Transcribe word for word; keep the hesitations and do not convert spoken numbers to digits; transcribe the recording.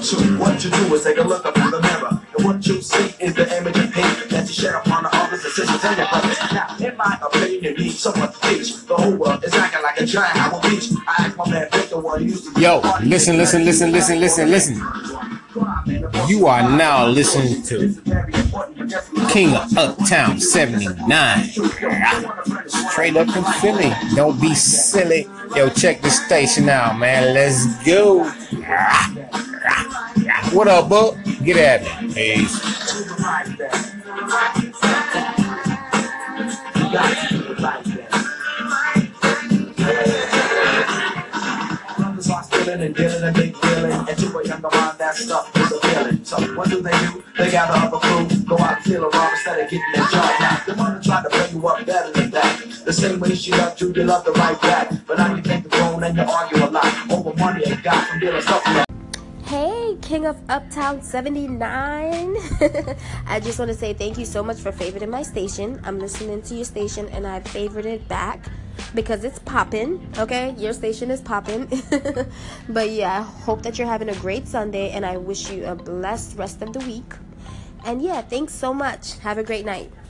to. What you do is take a look up in the mirror, and what you see is the image of hate that you share upon the others, the sisters, and your brothers. Now, in my opinion, you need someone to teach. The whole world is acting like a giant Howard Beach. I asked my man Victor what he used to do. Yo, listen, listen, listen, listen, listen, listen. You are now listening to King of Uptown seventy-nine. Straight up in Philly. Don't be silly. Yo, check the station out, man. Let's go. What up, Buck? Get at me. Peace. And dealing and big feeling, and to a younger mind that stuff is appealing. So what do they do? They gather up a crew, go out and feel around instead of getting their job. Now the mother tried to bring you up better than that. The same way she loved you, you love the right back. But now you take the phone and you argue a lot over money and got from dealing stuff. Hey, King of Uptown seventy-nine. I just want to say thank you so much for favoriting my station. I'm listening to your station and I favored it back because it's popping. Okay, your station is popping. But yeah, I hope that you're having a great Sunday and I wish you a blessed rest of the week. And yeah, thanks so much. Have a great night.